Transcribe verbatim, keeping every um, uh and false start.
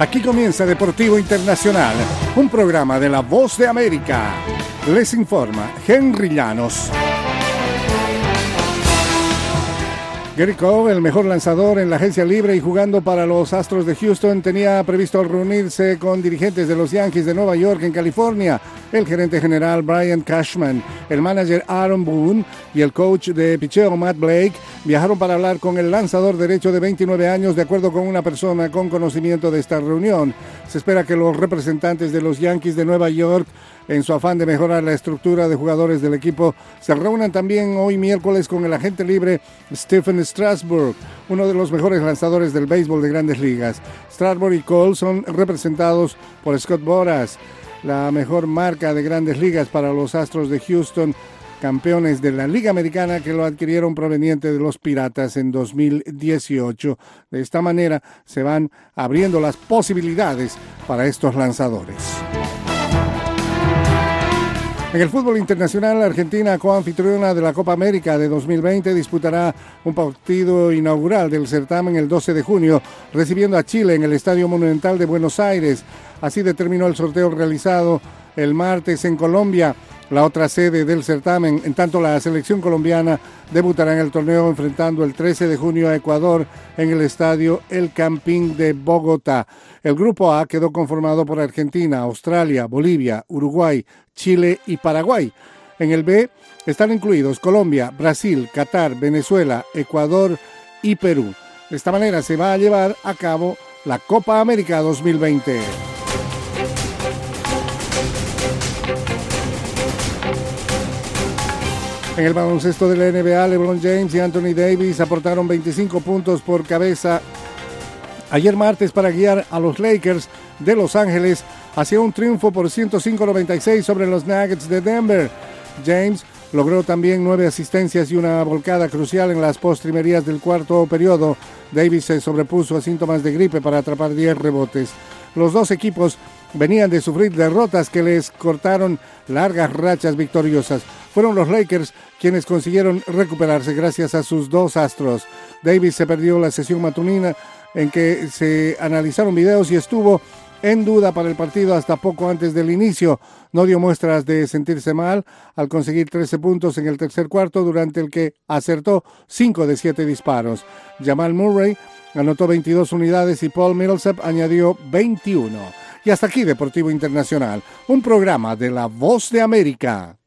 Aquí comienza Deportivo Internacional, un programa de La Voz de América. Les informa Henry Llanos. Gary Cole, el mejor lanzador en la agencia libre y jugando para los Astros de Houston, tenía previsto reunirse con dirigentes de los Yankees de Nueva York en California. El gerente general Brian Cashman, el manager Aaron Boone y el coach de picheo Matt Blake viajaron para hablar con el lanzador derecho de veintinueve años, de acuerdo con una persona con conocimiento de esta reunión. Se espera que los representantes de los Yankees de Nueva York, en su afán de mejorar la estructura de jugadores del equipo, se reúnan también hoy miércoles con el agente libre Stephen Strasburg, uno de los mejores lanzadores del béisbol de Grandes Ligas. Strasburg y Cole son representados por Scott Boras, la mejor marca de Grandes Ligas para los Astros de Houston, campeones de la Liga Americana, que lo adquirieron proveniente de los Piratas en dos mil dieciocho. De esta manera se van abriendo las posibilidades para estos lanzadores. En el fútbol internacional, Argentina, coanfitriona de la Copa América de dos mil veinte, disputará un partido inaugural del certamen el doce de junio, recibiendo a Chile en el Estadio Monumental de Buenos Aires. Así determinó el sorteo realizado el martes en Colombia, la otra sede del certamen. En tanto, la selección colombiana debutará en el torneo enfrentando el trece de junio a Ecuador en el estadio El Campín de Bogotá. El grupo A quedó conformado por Argentina, Australia, Bolivia, Uruguay, Chile y Paraguay. En el B están incluidos Colombia, Brasil, Qatar, Venezuela, Ecuador y Perú. De esta manera se va a llevar a cabo la Copa América dos mil veinte. En el baloncesto de la N B A, LeBron James y Anthony Davis aportaron veinticinco puntos por cabeza ayer martes para guiar a los Lakers de Los Ángeles hacia un triunfo por ciento cinco a noventa y seis sobre los Nuggets de Denver. James logró también nueve asistencias y una volcada crucial en las postrimerías del cuarto periodo. Davis se sobrepuso a síntomas de gripe para atrapar diez rebotes. Los dos equipos venían de sufrir derrotas que les cortaron largas rachas victoriosas. Fueron los Lakers quienes consiguieron recuperarse gracias a sus dos astros. Davis se perdió la sesión matutina en que se analizaron videos y estuvo en duda para el partido hasta poco antes del inicio. No dio muestras de sentirse mal al conseguir trece puntos en el tercer cuarto, durante el que acertó cinco de siete disparos. Jamal Murray anotó veintidós unidades y Paul Millsap añadió veintiuno. Y hasta aquí Deportivo Internacional, un programa de La Voz de América.